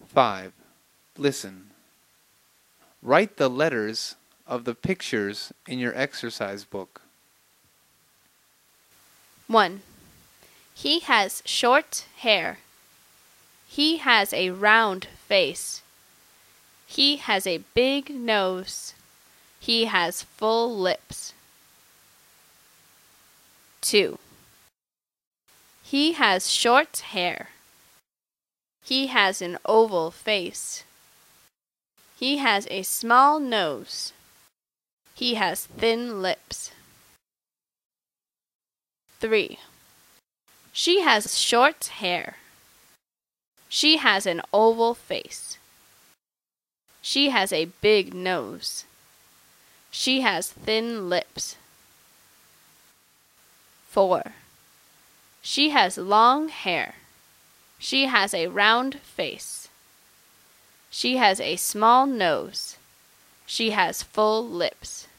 5. Listen. Write the letters of the pictures in your exercise book. 1. He has short hair. He has a round face. He has a big nose. He has full lips. 2. He has short hair. He has an oval face. He has a small nose. He has thin lips. 3. She has short hair. She has an oval face. She has a big nose. She has thin lips. 4. She has long hair. She has a round face. She has a small nose. She has full lips.